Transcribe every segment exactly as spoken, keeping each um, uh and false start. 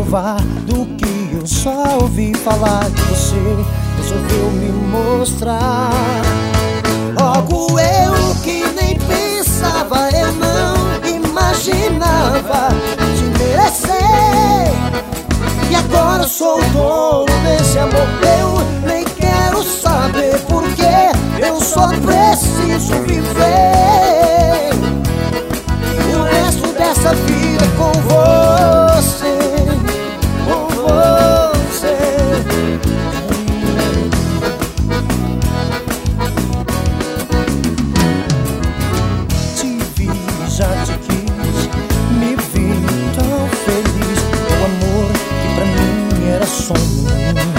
provar do que eu só ouvi falar. Que você resolveu me mostrar. Logo eu que nem pensava, eu não imaginava te merecer. E agora eu sou o dono desse amor. Eu nem quero saber porquê, eu só preciso viver o resto dessa vida com você, com você. Te vi, já te quis, me vi tão feliz. O amor que pra mim era sonho,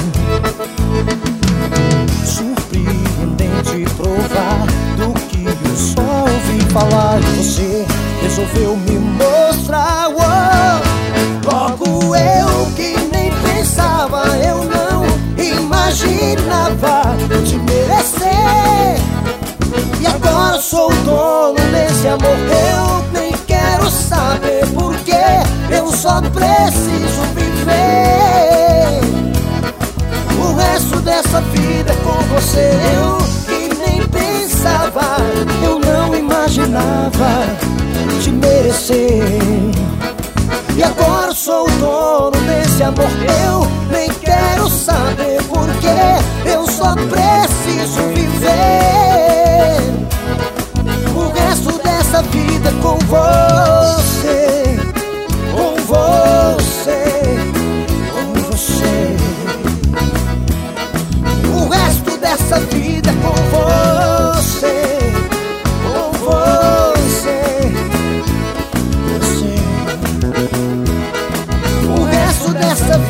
surpreendente provar do que eu só ouvi falar. E você resolveu me mostrar. Oh, logo eu que nem pensava, eu não imaginava te merecer. E agora eu sou o dono desse amor. Eu nem quero saber porquê, eu só preciso viver o resto dessa vida com você. Eu que nem pensava, eu não imaginava te merecer. E agora eu sou o dono desse amor. Eu nem quero saber porquê, eu só preciso viver o resto dessa vida com você, com você, com você. O resto dessa vida com você, com você, você. O resto dessa vida